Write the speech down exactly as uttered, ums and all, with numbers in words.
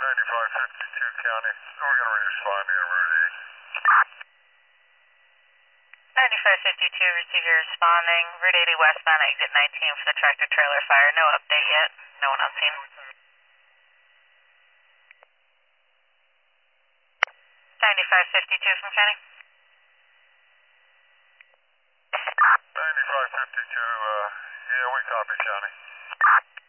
ninety-five fifty-two County. We're going to respond to your Route eight. ninety-five fifty-two, receive your responding. Route eighty westbound, exit nineteen for the tractor trailer fire. No update yet. No one on scene. ninety-five fifty-two from County. ninety-five fifty-two, uh, yeah, we copy, County.